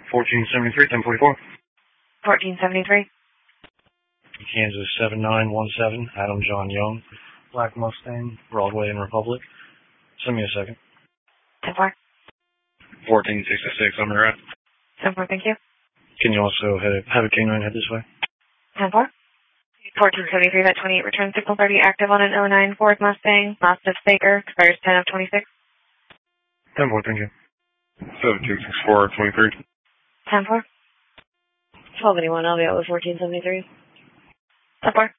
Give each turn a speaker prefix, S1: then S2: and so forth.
S1: 1473, 1044.
S2: 1473.
S1: Kansas 7917, Adam John Young, Black Mustang, Broadway and Republic. Send me a second.
S2: 10-4.
S1: 1466, on the right.
S2: 10-4, thank you.
S1: Can you also have a canine head this way?
S2: 10-4. 1473, that 28 return signal 30 active on an 09 Ford Mustang, lost of Saker, expires 10 of 26.
S1: 10-4, thank you. 7264, 23.
S2: 10-4. 1281, I'll be out with 1473. 10-4.